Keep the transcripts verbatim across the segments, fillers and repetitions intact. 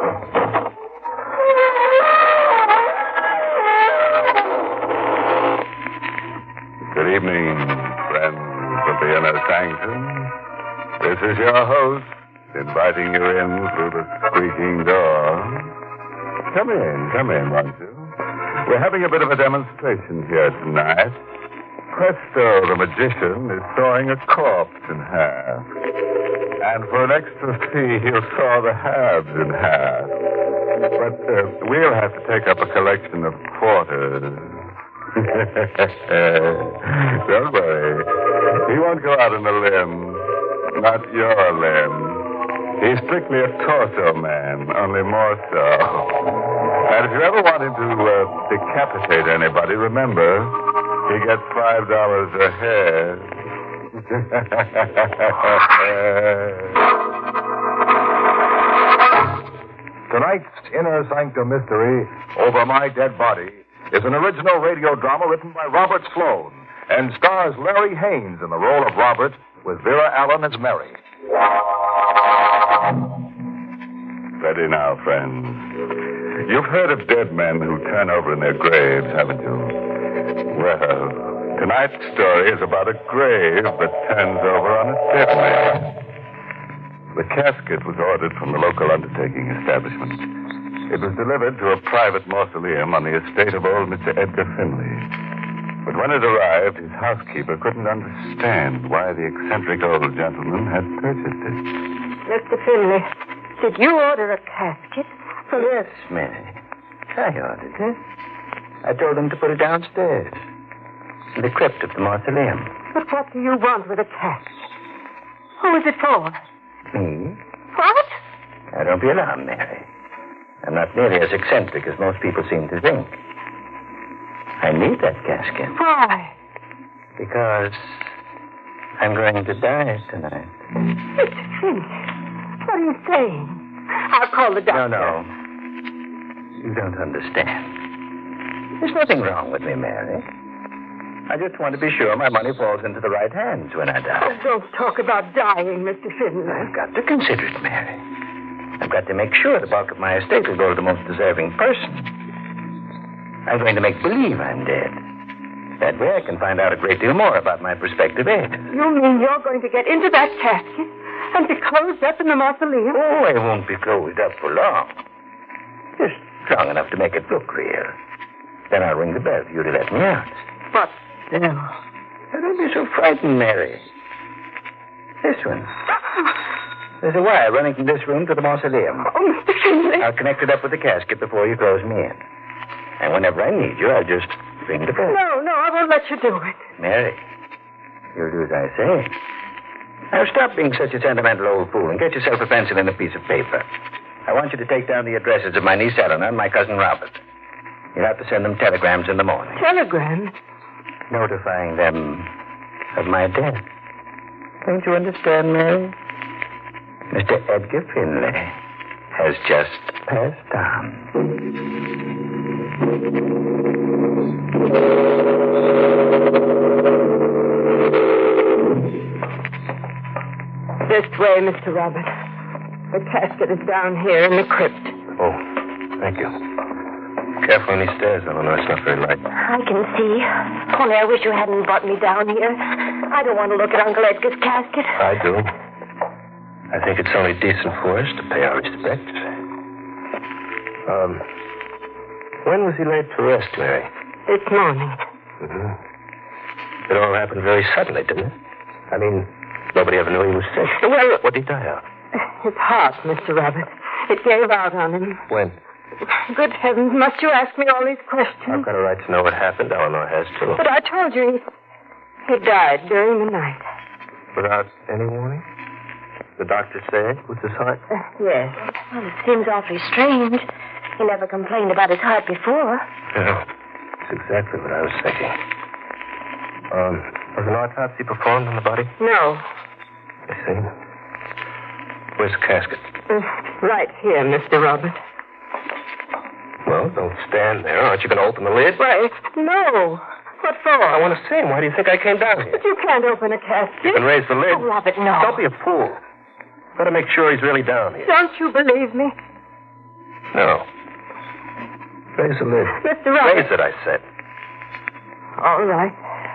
Good evening, friends of the Inner Sanctum. This is your host, inviting you in through the squeaking door. Come in, come in, won't you? We're having a bit of a demonstration here tonight. Presto, the magician, is sawing a corpse in half. And for an extra fee, he'll saw the halves in half. But uh, we'll have to take up a collection of quarters. Don't worry. He won't go out on a limb. Not your limb. He's strictly a torso man, only more so. And if you ever wanted to uh, decapitate anybody, remember, he gets five dollars a head. Tonight's Inner Sanctum Mystery, Over My Dead Body, is an original radio drama written by Robert Sloan and stars Larry Haynes in the role of Robert with Vera Allen as Mary. Ready now, friends. You've heard of dead men who turn over in their graves, haven't you? Well, tonight's story is about a grave that turns over on a dead man. The casket was ordered from the local undertaking establishment. It was delivered to a private mausoleum on the estate of old Mister Edgar Finley. But when it arrived, his housekeeper couldn't understand why the eccentric old gentleman had purchased it. Mister Finley, did you order a casket? Well, yes, Mary. I ordered it. I told them to put it downstairs, in the crypt of the mausoleum. But what do you want with a casket? Who is it for? Me? What? Now, don't be alarmed, Mary. I'm not nearly as eccentric as most people seem to think. I need that casket. Why? Because I'm going to die tonight. Mister Finley, what are you saying? I'll call the doctor. No, no. You don't understand. There's nothing wrong with me, Mary. I just want to be sure my money falls into the right hands when I die. Oh, don't talk about dying, Mister Finley. I've got to consider it, Mary. I've got to make sure the bulk of my estate will go to the most deserving person. I'm going to make believe I'm dead. That way I can find out a great deal more about my prospective heirs. You mean you're going to get into that casket and be closed up in the mausoleum? Oh, I won't be closed up for long. Just long enough to make it look real. Then I'll ring the bell for you to let me out. But still... Now, don't be so frightened, Mary. This one. There's a wire running from this room to the mausoleum. Oh, Mister Finley. I'll connect it up with the casket before you close me in. And whenever I need you, I'll just ring the bell. No, no, I won't let you do it. Mary, you'll do as I say. Now, stop being such a sentimental old fool and get yourself a pencil and a piece of paper. I want you to take down the addresses of my niece Eleanor and my cousin Robert. You'll have to send them telegrams in the morning. Telegrams? Notifying them of my death. Don't you understand, Mary? Mister Edgar Finley has just passed on. This way, Mister Robert. The casket is down here in the crypt. Oh, thank you. Careful on these stairs, Eleanor. It's not very light. I can see. Only I wish you hadn't brought me down here. I don't want to look at Uncle Edgar's casket. I do. I think it's only decent for us to pay our respects. Um, when was he laid to rest, Mary? This morning. Mm-hmm. It all happened very suddenly, didn't it? I mean, nobody ever knew he was sick. Well... What did he die of? His heart, Mister Robert. It gave out on him. When? Good heavens, must you ask me all these questions? I've got a right to know what happened. Eleanor has, too. But I told you he, he died during the night. Without any warning? The doctor said it was his heart? Uh, yes. Well, it seems awfully strange. He never complained about his heart before. Yeah, that's exactly what I was thinking. Um, was an autopsy performed on the body? No. I see. Where's the casket? Uh, right here, Mister Robert. Well, don't stand there. Aren't you going to open the lid? Why, no. What for? I want to see him. Why do you think I came down here? But you can't open a casket. You can raise the lid. Oh, Robert, no. Don't be a fool. Got to make sure he's really down here. Don't you believe me? No. Raise the lid. Mister Roberts. Raise it, I said. All right.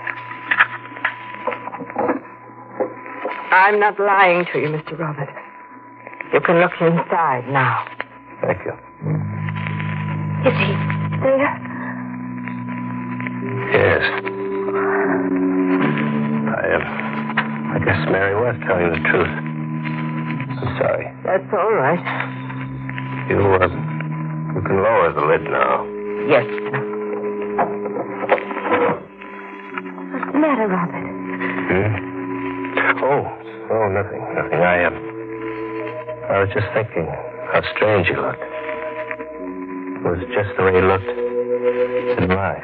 I'm not lying to you, Mister Roberts. You can look inside now. Thank you. Is he there? Yes. I am. Uh, I guess Mary was telling the truth. I'm sorry. That's all right. You, uh, you can lower the lid now. Yes, sir. What's the matter, Robert? Hmm? Oh, oh, nothing, nothing. I am. Uh, I was just thinking how strange you looked. It was just the way you looked in life.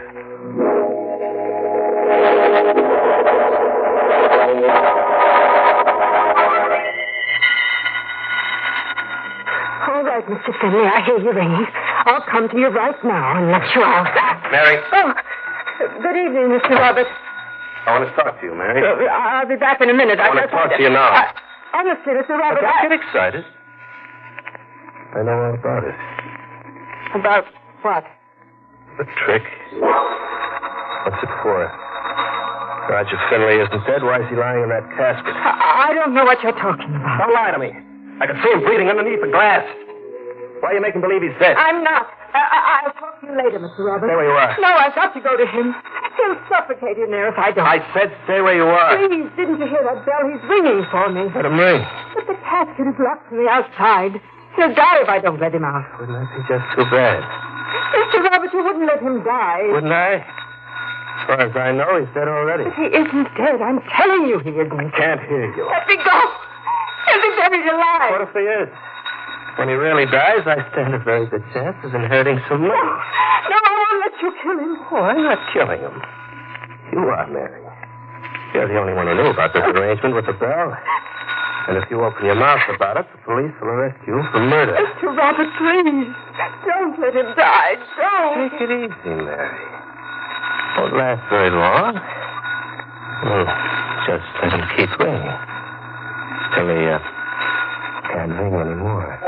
All right, Mister Finley, I hear you ringing. I'll come to you right now and let you out. Mary. Oh, good evening, Mister Roberts. I want to talk to you, Mary. Uh, I'll be back in a minute. I want to talk to you now. Uh, honestly, Mister Roberts, Don't I... get excited. I know all about it. About what? The trick. What's it for? Roger Finley isn't dead. Why is he lying in that casket? I, I don't know what you're talking about. Don't lie to me. I can see him bleeding underneath the glass. Why are you making believe he's dead? I'm not. I, I, I'll talk to you later, Mister Roberts. Stay where you are. No, I've got to go to him. He'll suffocate in there if I don't. I said stay where you are. Please, didn't you hear that bell? He's ringing for me. Let him ring. But the casket is locked from the outside. He'll die if I don't let him out. Wouldn't that be just too bad? Mister Roberts, you wouldn't let him die. Wouldn't I? As far as I know, he's dead already. But he isn't dead. I'm telling you he isn't. Can't hear you. Let me go. He'll be buried alive. What if he is? When he really dies, I stand a very good chance of inheriting some money. No, I won't let you kill him. Oh, I'm not killing him. You are, Mary. You're the only one who knew about this arrangement with the bell. And if you open your mouth about it, the police will arrest you for murder. Mister Robert, please. Don't let him die. Don't. Take it easy, Mary. Won't last very long. Well, just let him keep ringing. Till he uh, can't ring anymore.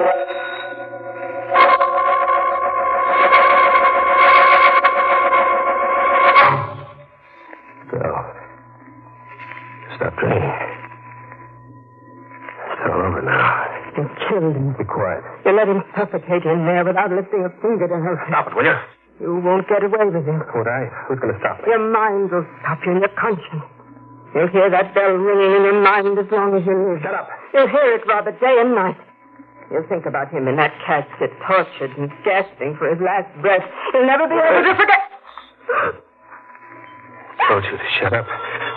So, stop ringing. It's all over now. You killed him. Be quiet. You let him suffocate in there without lifting a finger to help him. Stop it, will you? You won't get away with him. Would I? Who's going to stop me? Your mind will stop you and your conscience. You'll hear that bell ringing in your mind as long as you live. Shut up. You'll hear it, Robert, day and night. You'll think about him in that casket, tortured and gasping for his last breath. You'll never be able to forget. I told you to shut up.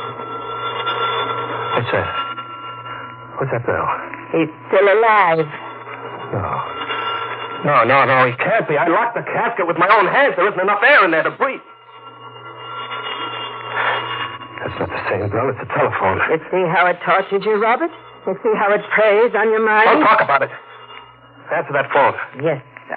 What's that? What's that bell? He's still alive. No. No, no, no, he can't be. I locked the casket with my own hands. There isn't enough air in there to breathe. That's not the same bell. It's a telephone. You see how it tortures you, Robert? You see how it preys on your mind? Don't talk about it. Answer that phone. Yes, sir.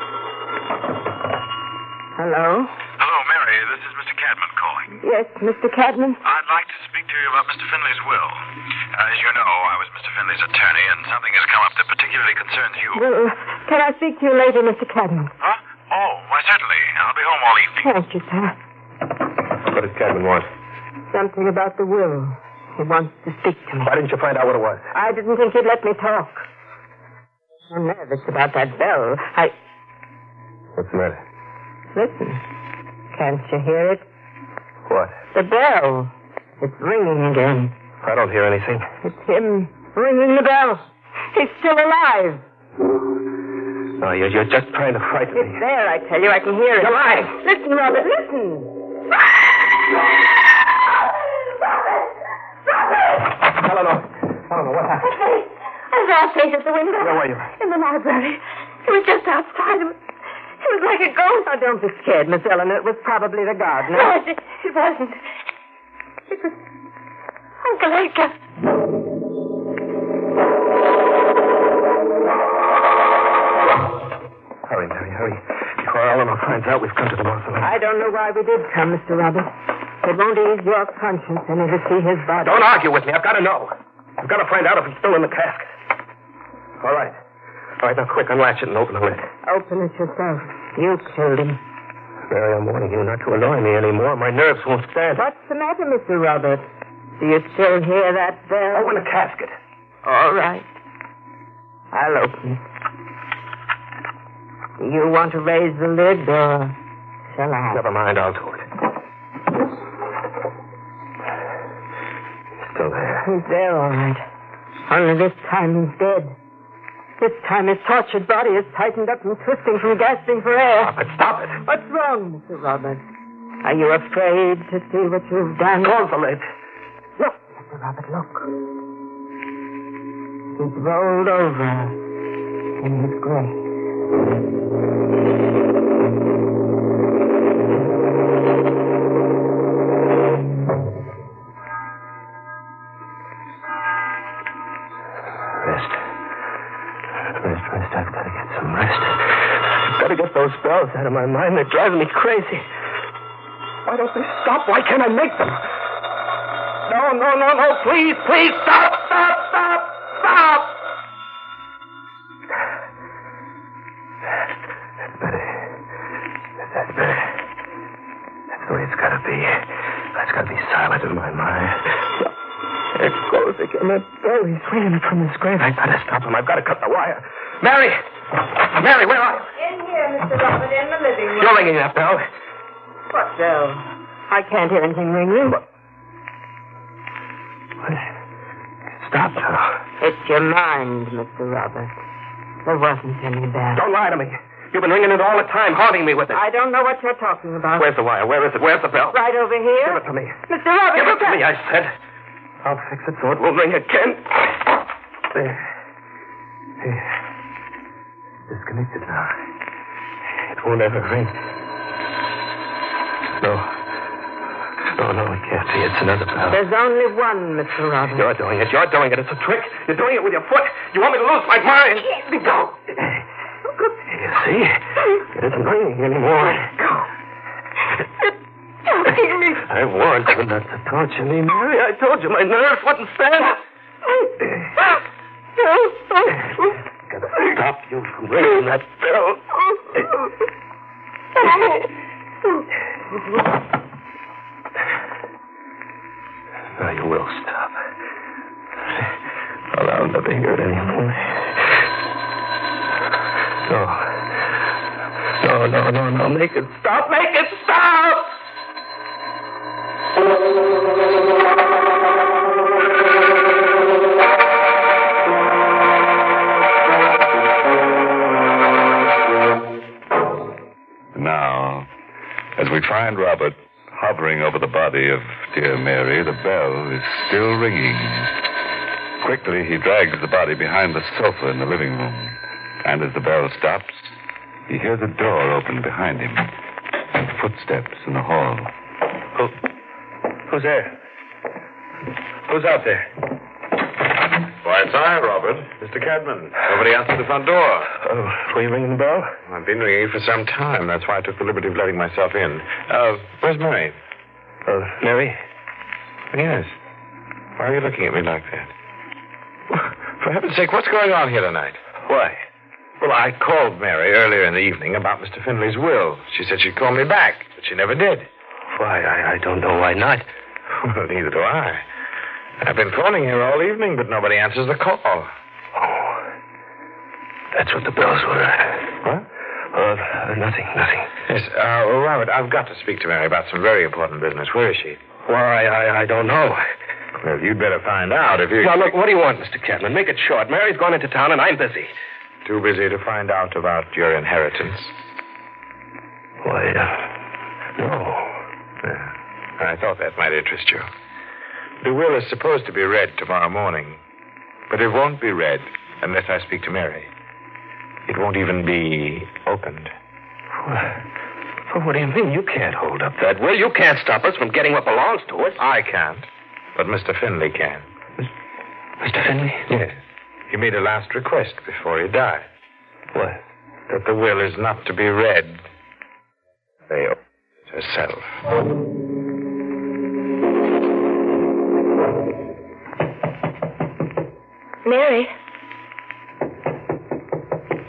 Hello? Hello, Mary. This is Mister Cadman calling. Yes, Mister Cadman? I'd like to speak to you about Mister Finley's will. As you know, I was Mister Finley's attorney, and something has come up that particularly concerns you. Well, can I speak to you later, Mister Cadman? Huh? Oh, why, certainly. I'll be home all evening. Thank you, sir. What does Cadman want? Something about the will. He wants to speak to me. Why didn't you find out what it was? I didn't think you'd let me talk. I'm nervous about that bell. I... What's the matter? Listen. Can't you hear it? What? The bell. It's ringing again. I don't hear anything. It's him ringing the bell. He's still alive. No, you're, you're just trying to frighten It's me. there, I tell you. I can hear it. You're lying. Listen, Robert, listen. Eleanor. Eleanor, what happened? I saw a face at the window. Where were you? In the library. It was just outside. It was, it was like a ghost. Now, don't be scared, Miss Eleanor. It was probably the gardener. No, it, it wasn't. It was Uncle Edgar. Hurry, Mary, hurry. Before Eleanor finds out we've come to the mausoleum. I don't know why we did come, Mister Roberts. It won't ease your conscience any to see his body. Don't argue with me. I've got to know. I've got to find out if he's still in the casket. All right. All right, now, quick, unlatch it and open the lid. Open it yourself. You killed him. Mary, I'm warning you not to annoy me anymore. My nerves won't stand. What's the matter, Mister Robert? Do you still hear that bell? Oh, in a casket. All right. I'll open it. You want to raise the lid, or shall I? Never mind, I'll do it. He's still there. He's there, all right. Only this time he's dead. This time his tortured body is tightened up and twisting from gasping for air. Stop it, stop it. What's wrong, Mister Robert? Are you afraid to see what you've done? Close the lid. Look, Mister Robert, look. He's rolled over in his grave. Rest. Rest, rest. I've got to get some rest. I've got to get those spells out of my mind. They're driving me crazy. Why don't they stop? Why can't I make them? No, no, no, no. Please, please, stop, stop, stop, stop. That's better. That's better. That's the way it's got to be. It's got to be silent in my mind. There it goes again. That bell, he's ringing it from his grave. I've got to stop him. I've got to cut the wire. Mary! Mary, where are you? In here, Mister Robert, in the living room. You're ringing that bell. What bell? I can't hear anything ringing. What? Stop now. It's your mind, Mister Robert. There wasn't any bell. Don't lie to me. You've been ringing it all the time, haunting me with it. I don't know what you're talking about. Where's the wire? Where is it? Where's the bell? Right over here. Give it to me. Mister Robert, Give it look to at- me, I said. I'll fix it so it won't ring again. There. Here. Disconnected now. It won't ever ring. No. No, no, it can't be. It's another bell. There's only one, Mister Robert. You're doing it. You're doing it. It's a trick. You're doing it with your foot. You want me to lose my mind? Let me go. You see? It isn't ringing anymore. Go. I warned you not to torture me, Mary. I told you my nerves wouldn't stand. Gotta stop you from ringing that bell. Now you will stop. Well, I'll never hear it anymore. No. No, no, no, no. Make it stop. Make it stop! Now, as we find Robert hovering over the body of dear Mary, the bell is still ringing. Quickly, he drags the body behind the sofa in the living room. And as the bell stops, he hears a door open behind him and footsteps in the hall. Who? Who's there? Who's out there? Why, it's I, Robert. Mister Cadman. Nobody answered the front door. Oh, were you ringing the bell? I've been ringing for some time. That's why I took the liberty of letting myself in. Uh, where's Mary? Oh, Mary? Yes. Why are you looking at me like that? For heaven's sake, what's going on here tonight? Why? Well, I called Mary earlier in the evening about Mister Finley's will. She said she'd call me back, but she never did. Why, I, I don't know why not. Well, neither do I. I've been phoning here all evening, but nobody answers the call. Oh. That's what the bells were. What? Uh, nothing, nothing. Yes, uh, well, Robert, I've got to speak to Mary about some very important business. Where is she? Why, I, I don't know. Well, you'd better find out if you... Now, look, what do you want, Mister Cadman? Make it short. Mary's gone into town, and I'm busy. Too busy to find out about your inheritance? Why, uh, no. Yeah, I thought that might interest you. The will is supposed to be read tomorrow morning, but it won't be read unless I speak to Mary. It won't even be opened. What? Well, what do you mean? You can't hold up that will. You can't stop us from getting what belongs to us. I can't, but Mister Finley can. Mister Finley? Yes. He made a last request before he died. What? That the will is not to be read. They opened it herself. Mary.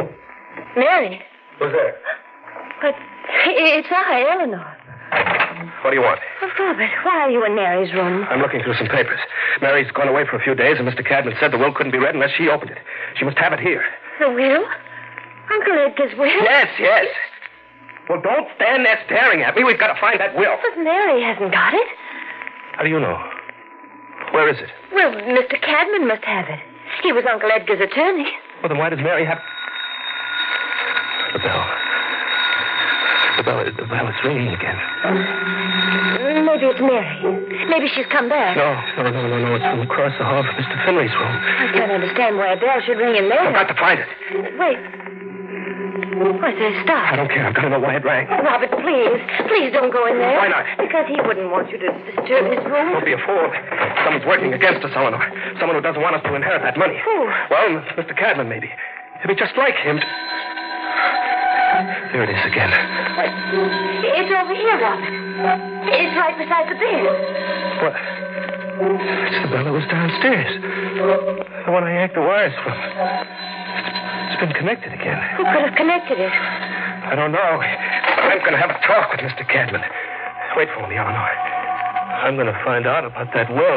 Mary. Who's there? But it's I, Eleanor. What do you want? Oh, Robert, why are you in Mary's room? I'm looking through some papers. Mary's gone away for a few days, and Mister Cadman said the will couldn't be read unless she opened it. She must have it here. The will? Uncle Edgar's will? Yes, yes. Well, don't stand there staring at me. We've got to find that will. But Mary hasn't got it. How do you know? Where is it? Well, Mister Cadman must have it. He was Uncle Edgar's attorney. Well, then why does Mary have... The bell. The bell, the bell is ringing again. Maybe it's Mary. Maybe she's come back. No, no, no, no, no. It's from across the hall from Mister Finley's room. I can't understand why a bell should ring in there. I've got to find it. Wait. Why, say, stop. I don't care. I've got to know why it rang. Robert, please. Please don't go in there. Why not? Because he wouldn't want you to disturb his room. Don't be a fool. Someone's working against us, Eleanor. Someone who doesn't want us to inherit that money. Who? Well, Mister Cadman, maybe. It'd be just like him. To... There it is again. It's over here, Robert. It's right beside the bed. What? It's the bell that was downstairs. The one I yanked the wires from. It's been connected again. Who could have connected it? I don't know. I'm going to have a talk with Mister Cadman. Wait for me, Eleanor. I'm going to find out about that will.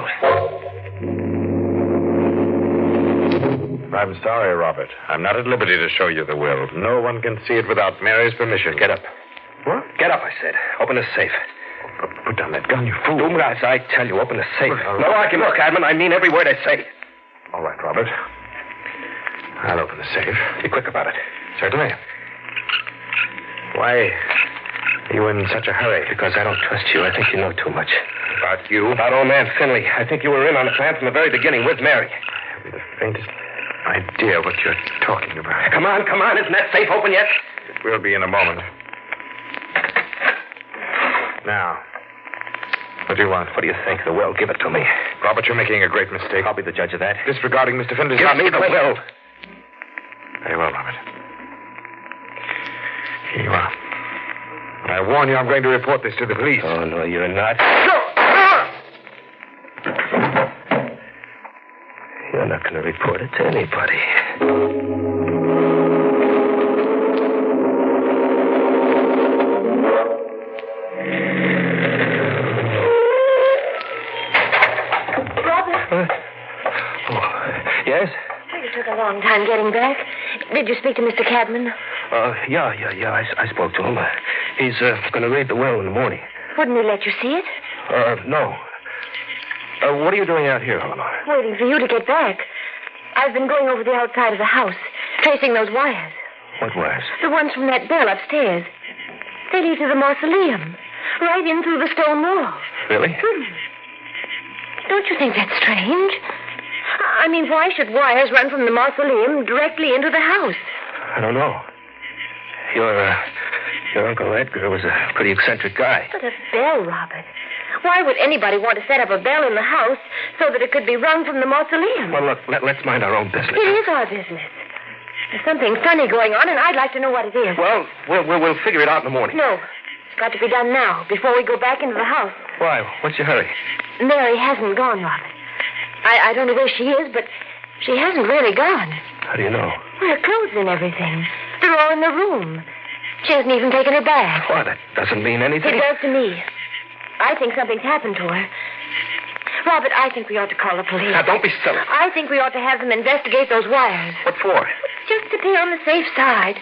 I'm sorry, Robert. I'm not at liberty to show you the will. No one can see it without Mary's permission. Get up. What? Get up, I said. Open the safe. Put, put down that gun, you fool. Do as I tell you. Open the safe. Well, no argument, Cadman. I mean every word I say. All right, Robert. I'll open the safe. Be quick about it. Certainly. Why are you in such a hurry? Because I don't trust you. I think you know too much. About you? About old man Finley. I think you were in on the plan from the very beginning with Mary. I haven't the faintest idea what you're talking about. Come on, come on. Isn't that safe open yet? It will be in a moment. Now, what do you want? What do you think? The will. Give it to me. Robert, you're making a great mistake. I'll be the judge of that. Disregarding Mister Finley's... Give me the will. Very well, Robert. Here you are. But I warn you, I'm going to report this to the police. Oh, no, you're not. You're not going to report it to anybody. Robert? Uh, oh, yes? You took a long time getting back. Did you speak to Mister Cadman? Uh, yeah, yeah, yeah. I, I spoke to him. Uh, he's uh, going to read the will in the morning. Wouldn't he let you see it? Uh, no. Uh, what are you doing out here, Eleanor? Waiting for you to get back. I've been going over the outside of the house, tracing those wires. What wires? The ones from that bell upstairs. They lead to the mausoleum, right in through the stone wall. Really? Hmm. Don't you think that's strange? I mean, why should wires run from the mausoleum directly into the house? I don't know. Your, uh, your Uncle Edgar was a pretty eccentric guy. But a bell, Robert. Why would anybody want to set up a bell in the house so that it could be rung from the mausoleum? Well, look, let, let's mind our own business. It is our business. There's something funny going on, and I'd like to know what it is. Well, we'll, we'll, we'll figure it out in the morning. No. It's got to be done now, before we go back into the house. Why? What's your hurry? Mary hasn't gone, Robert. I, I don't know where she is, but she hasn't really gone. How do you know? Well, her clothes and everything. They're all in the room. She hasn't even taken her bag. Why, that doesn't mean anything. It does to me. I think something's happened to her. Robert, I think we ought to call the police. Now, don't be silly. I think we ought to have them investigate those wires. What for? Just to be on the safe side.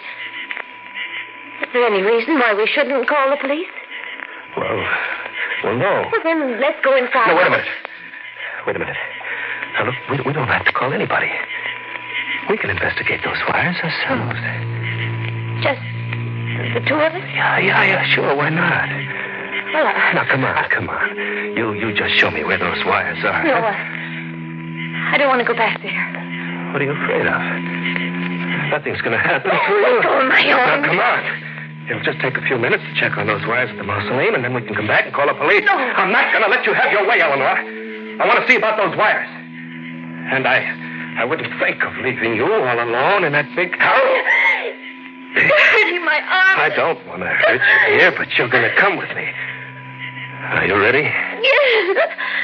Is there any reason why we shouldn't call the police? Well, well, no. Well, then let's go inside. No, wait a minute. Wait a minute. Now, look, we, we don't have to call anybody. We can investigate those wires ourselves. Just the two of us? Yeah, yeah, yeah, sure. Why not? Well, I... Now, come on, come on. You you just show me where those wires are. No, I, I don't want to go back there. What are you afraid of? Nothing's going to happen to you. Let go of my arm. Now, come on. It'll just take a few minutes to check on those wires at the mausoleum, and then we can come back and call the police. No. I'm not going to let you have your way, Eleanor. I want to see about those wires. And I I wouldn't think of leaving you all alone in that big house. You're hurting my arm. I don't want to hurt you here, but you're going to come with me. Are you ready? Yes.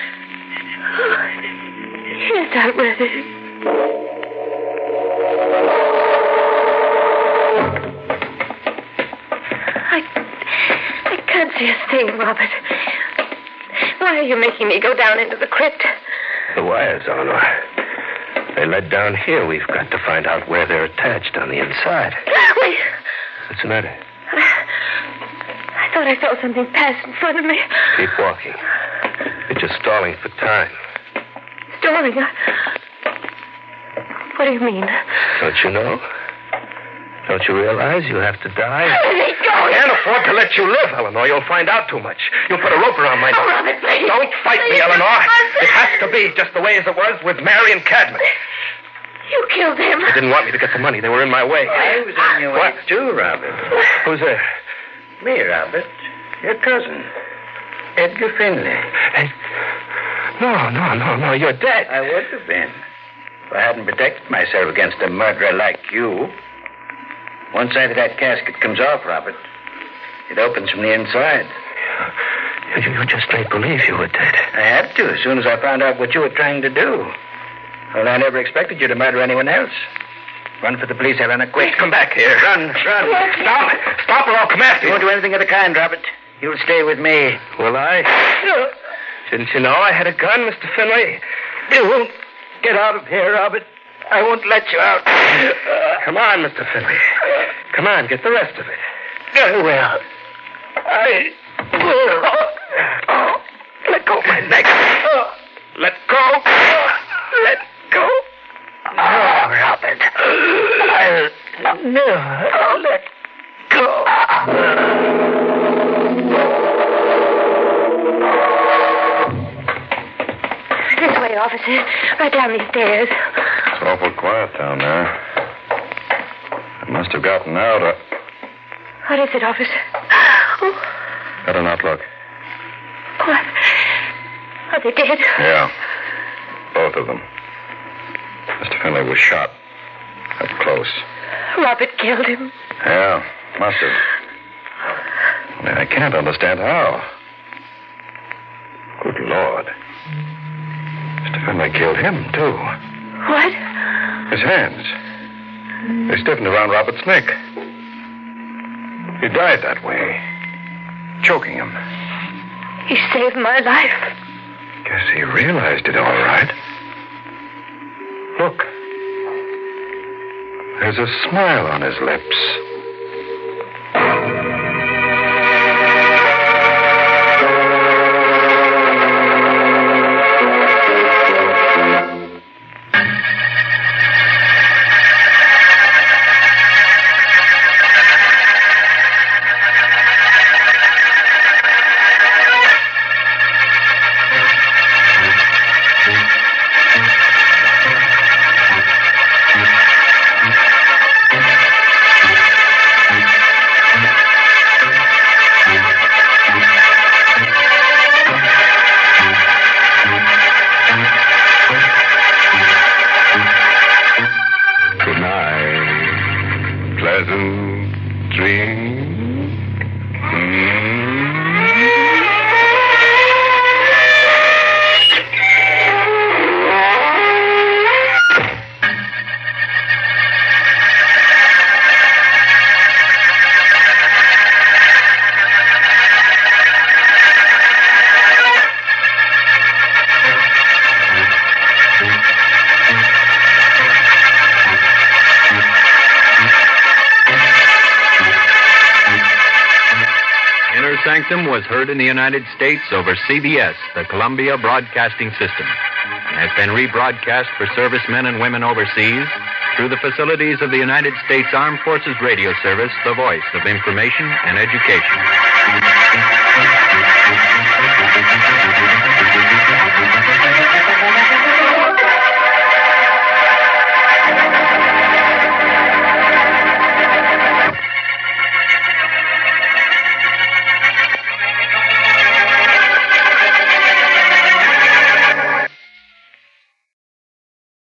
Yes, I'm ready. saying, Robert? Why are you making me go down into the crypt? The wires, Eleanor. They led down here. We've got to find out where they're attached on the inside. Wait. What's the matter? I thought I saw something pass in front of me. Keep walking. You're just stalling for time. Stalling? What do you mean? Don't you know? Don't you realize you have to die? Let me go. I can't afford to let you live, Eleanor. You'll find out too much. You'll put a rope around my neck. Oh, Robert, please. Don't fight please. me, Eleanor. It has to be just the way as it was with Mary and Cadman. You killed him. They didn't want me to get the money. They were in my way. I was in your way, too, Robert. Who's there? Me, Robert. Your cousin. Edgar Finley. Hey. No, no, no, no. You're dead. I would have been. If I hadn't protected myself against a murderer like you. One side of that casket comes off, Robert. It opens from the inside. You, you just made believe you were dead. I had to, as soon as I found out what you were trying to do. Well, I never expected you to murder anyone else. Run for the police, Eleanor. Quick, Come back here. run, run. Stop it. Stop or I'll come after You you. won't do anything of the kind, Robert. You'll stay with me. Will I? Didn't you know I had a gun, Mister Finley? You won't get out of here, Robert. I won't let you out. Come on, Mister Finley. Come on, get the rest of it. I will. I will. Let go of my neck. Let go. Let go. No, Robert. I'll never let go. This way, officer. Right down these stairs. It's awful quiet down there. It must have gotten out. Uh... What is it, officer? Oh, Better not look. what? Are they dead? Yeah. Both of them. Mister Finley was shot. Up close. Robert killed him. Yeah, must have. Only I can't understand how. Good Lord. Mister Finley killed him, too. What? His hands. They stiffened around Robert's neck. He died that way. Choking him. He saved my life. Guess he realized it all right. Look. There's a smile on his lips. Pleasant dreams. Sanctum was heard in the United States over C B S, the Columbia Broadcasting System, and has been rebroadcast for servicemen and women overseas through the facilities of the United States Armed Forces Radio Service, the voice of information and education.